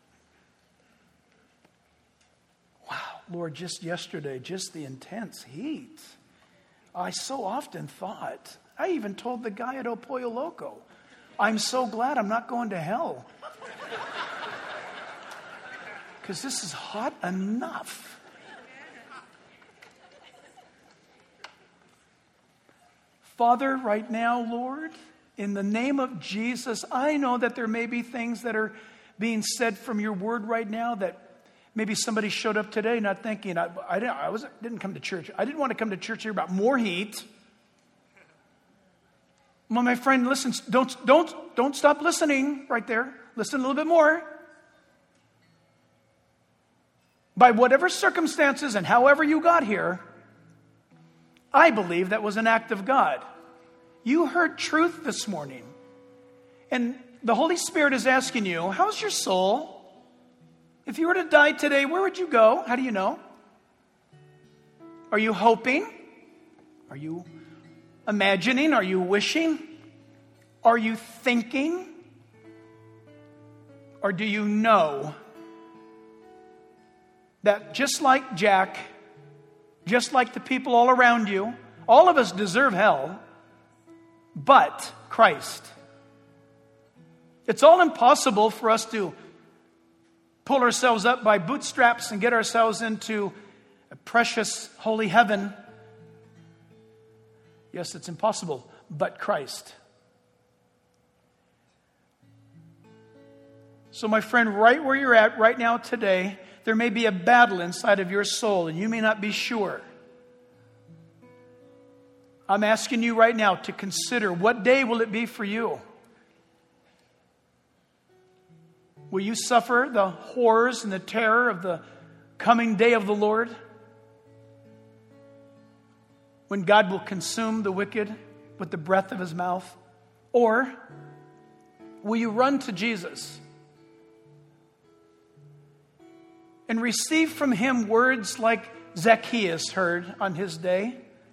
wow, Lord, just yesterday, just the intense heat. I so often thought, I even told the guy at El Pollo Loco, I'm so glad I'm not going to hell. Because this is hot enough. Father, right now, Lord, in the name of Jesus, I know that there may be things that are being said from your word right now that maybe somebody showed up today not thinking, I, I, didn't, I was, didn't come to church. I didn't want to come to church here about more heat. Well, my friend, listen, don't, don't, don't stop listening right there. Listen a little bit more. By whatever circumstances and however you got here, I believe that was an act of God. You heard truth this morning. And the Holy Spirit is asking you, how's your soul? If you were to die today, where would you go? How do you know? Are you hoping? Are you imagining? Are you wishing? Are you thinking? Or do you know that just like Jack, just like the people all around you, all of us deserve hell, but Christ. It's all impossible for us to pull ourselves up by bootstraps and get ourselves into a precious holy heaven. Yes, it's impossible, but Christ. So my friend, right where you're at right now today, there may be a battle inside of your soul, and you may not be sure. I'm asking you right now to consider, what day will it be for you? Will you suffer the horrors and the terror of the coming day of the Lord? When God will consume the wicked with the breath of his mouth? Or will you run to Jesus and receive from him words like Zacchaeus heard on his day?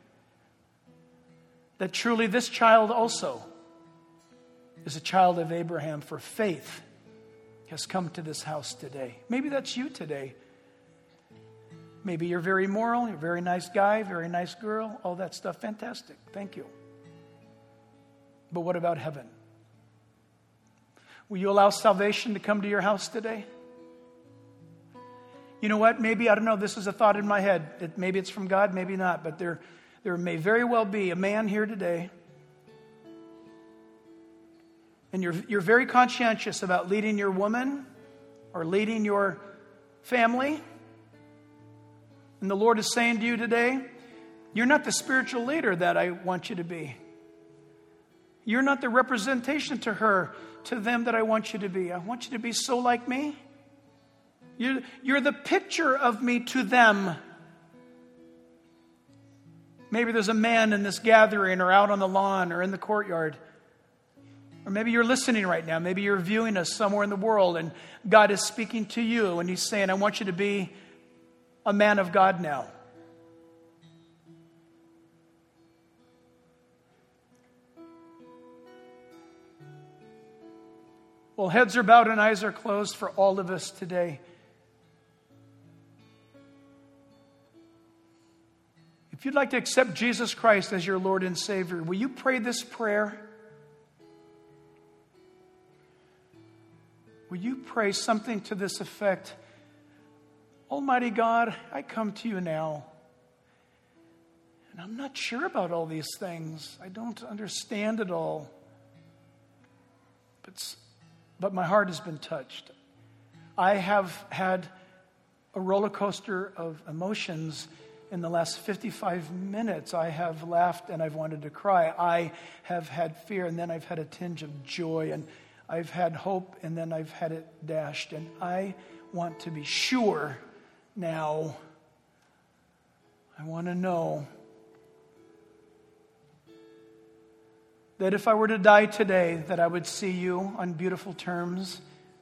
That truly this child also is a child of Abraham, for faith has come to this house today. Maybe that's you today. Maybe you're very moral, you're a very nice guy, very nice girl, all that stuff. Fantastic. Thank you. But what about heaven? Will you allow salvation to come to your house today? You know what? Maybe, I don't know, this is a thought in my head. It, maybe it's from God, maybe not. But there, there may very well be a man here today, and you're, you're very conscientious about leading your woman or leading your family. And the Lord is saying to you today, you're not the spiritual leader that I want you to be. You're not the representation to her, to them that I want you to be. I want you to be so like me. You're, you're the picture of me to them. Maybe there's a man in this gathering or out on the lawn or in the courtyard Or maybe you're listening right now. Maybe you're viewing us somewhere in the world and God is speaking to you and He's saying, I want you to be a man of God now. Well, heads are bowed and eyes are closed for all of us today. If you'd like to accept Jesus Christ as your Lord and Savior, will you pray this prayer? Will you pray something to this effect? Almighty God, I come to you now. And I'm not sure about all these things. I don't understand it all. But, but my heart has been touched. I have had a roller coaster of emotions in the last fifty-five minutes. I have laughed and I've wanted to cry. I have had fear and then I've had a tinge of joy. And I've had hope and then I've had it dashed. And I want to be sure now. I want to know that if I were to die today, that I would see you on beautiful terms.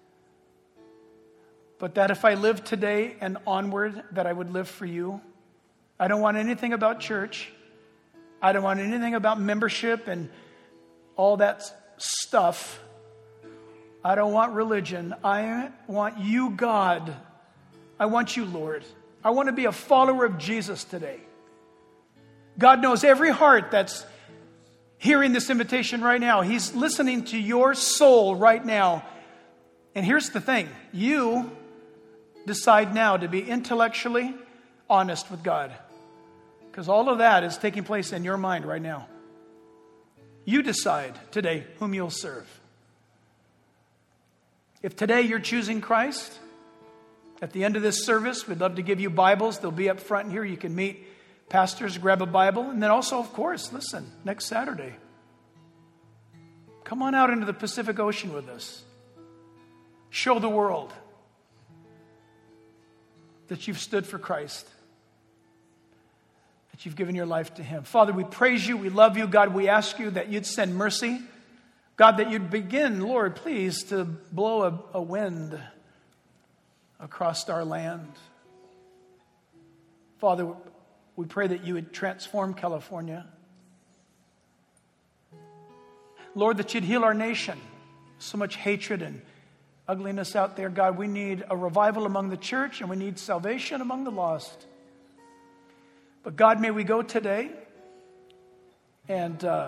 But that if I live today and onward, that I would live for you. I don't want anything about church. I don't want anything about membership and all that stuff. I don't want religion. I want you, God. I want you, Lord. I want to be a follower of Jesus today. God knows every heart that's hearing this invitation right now. He's listening to your soul right now. And here's the thing. You decide now to be intellectually honest with God. Because all of that is taking place in your mind right now. You decide today whom you'll serve. If today you're choosing Christ, at the end of this service, we'd love to give you Bibles. They'll be up front here. You can meet pastors, grab a Bible. And then also, of course, listen, next Saturday, come on out into the Pacific Ocean with us. Show the world that you've stood for Christ, that you've given your life to Him. Father, we praise you. We love you. God, we ask you that you'd send mercy. God, that you'd begin, Lord, please, to blow a, a wind across our land. Father, we pray that you would transform California. Lord, that you'd heal our nation. So much hatred and ugliness out there. God, we need a revival among the church and we need salvation among the lost. But God, may we go today and uh,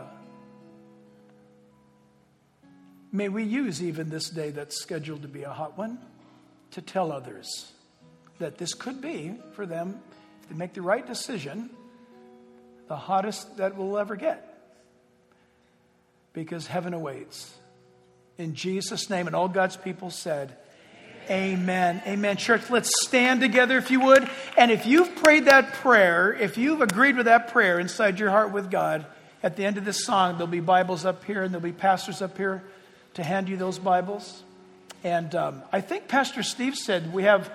may we use even this day that's scheduled to be a hot one to tell others that this could be for them, if they make the right decision, the hottest that we'll ever get. Because heaven awaits. In Jesus' name, and all God's people said, Amen. Amen. Church, let's stand together if you would. And if you've prayed that prayer, if you've agreed with that prayer inside your heart with God, at the end of this song, there'll be Bibles up here and there'll be pastors up here to hand you those Bibles. And um, I think Pastor Steve said we have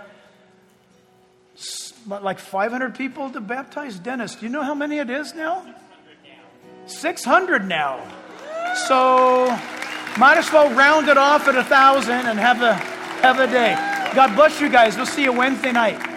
like five hundred people to baptize. Dennis, do you know how many it is now? six hundred now. So might as well round it off at a thousand and have a have a day. God bless you guys. We'll see you Wednesday night.